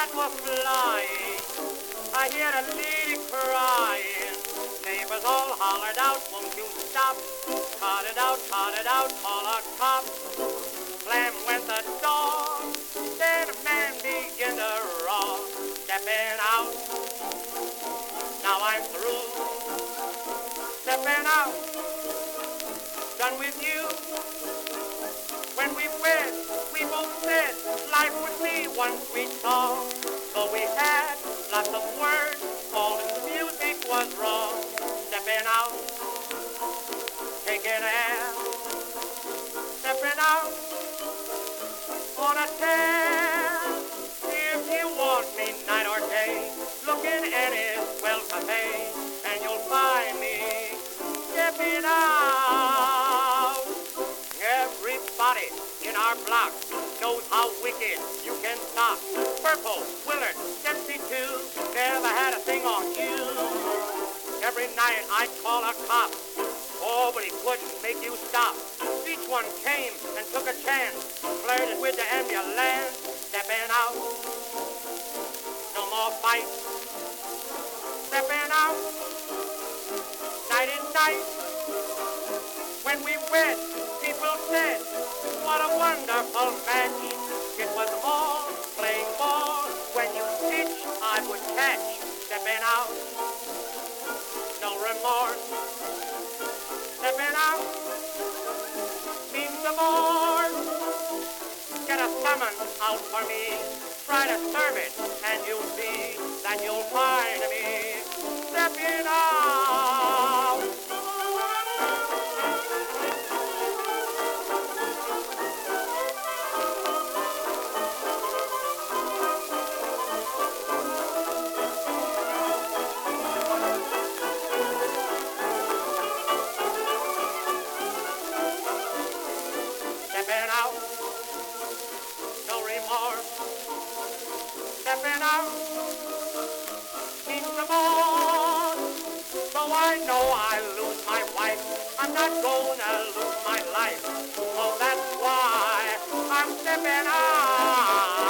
that were flying. I hear a lady crying. Neighbors all hollered out, won't you stop? Cut it out, call a cop. Slam went the door. Then a man began to roar. Stepping out. Now I'm through. Stepping out. Done with you. When we wed, we both said life would be one sweet song. So we had lots of words, all the music was wrong. Stepping out, taking air. Stepping out on a tear. If you want me night or day, look in any swell cafe, and you'll find me stepping out. Everybody in our block knows how wicked you can stop. Purple, Willard, Dempsey too, never had a thing on you. Every night I'd call a cop, oh, but he couldn't make you stop. Each one came and took a chance, flirted with the ambulance. Stepping out, no more fights. Stepping out, night and night. When we wed, people said, what a wonderful match. It was all playing ball. When you pitch, I would catch. Stepping out, no remorse. Stepping out means divorce. Get a summons out for me. Try to serve it, and you'll see that you'll find me stepping out. Stepping out, no remorse. Stepping out means divorce. So I know I'll lose my wife. I'm not gonna lose my life. So that's why I'm stepping out.